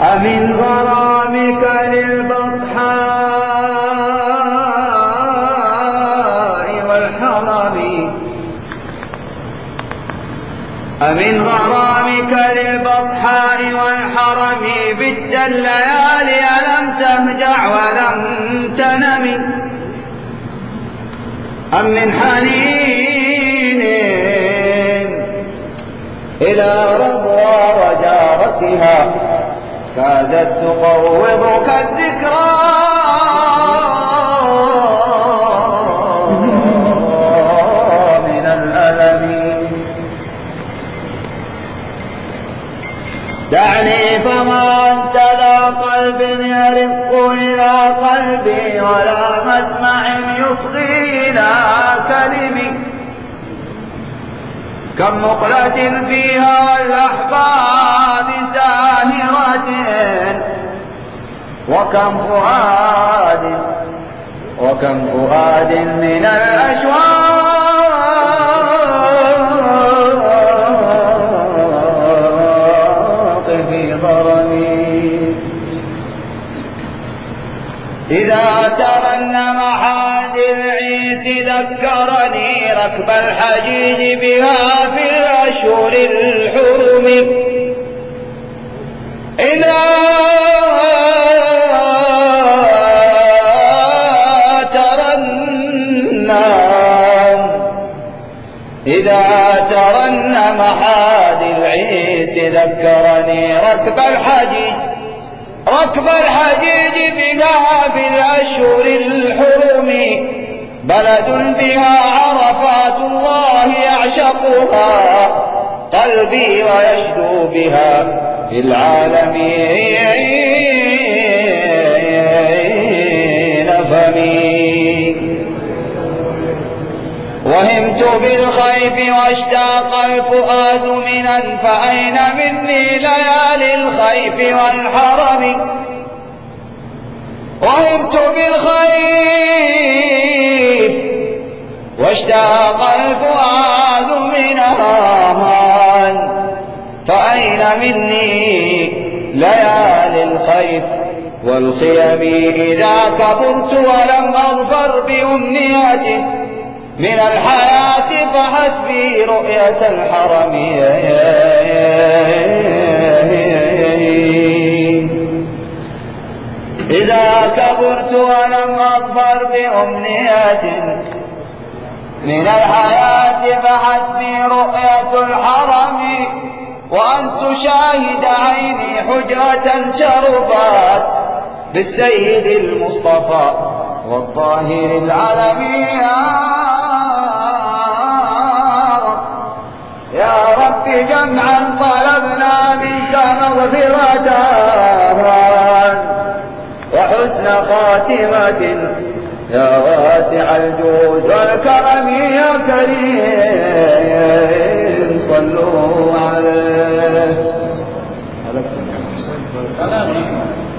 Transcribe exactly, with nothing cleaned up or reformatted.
أمن غرامك للبطحاء والحرم أمن غرامك للبطحاء والحرم بت الليالي لم تهجع ولم تنم أم من حنين إلى رضوى وجارتها كادت تقوضك الذكرى من الألم دعني فما أنت لا قلب يرق إلى قلبي ولا مسمع يصغي إلى كلمي كم مقلة فيها والأحباب ساهرة وكم فؤاد وكم فؤاد من الأشواق في ضرمي إذا ترنم حادي العيس ذكرني ركب الحجيج بها في الأشهر الحرم إذا ترنم إذا ترنم حادي العيس ذكرني ركب الحجيج ركب الحجيج بها في الأشهر الحرم بلد بها عرفات الله يعشقها قلبي ويشدو بها في العالمين فمي وهمت بالخيف واشتاق الفؤاد منا فأين مني ليالي الخيف والحرم وهمت بالخيف واشتاق الفؤاد منها فأين مني ليالي الخيف والخيم إذا كبرت ولم أظفر بأمنية من الحياة فحسبي رؤية الحرم إذا كبرت ولم أظفر بأمنية من الحياة فحسبي رؤية الحرم وأن تشاهد عيني حجرة شرفات بالسيد المصطفى والطاهر العلمي يا رب جمعا طلبنا منك مغفرة وحسن خاتمة يا واسع الجود والكرم يا كريم صلوا عليه.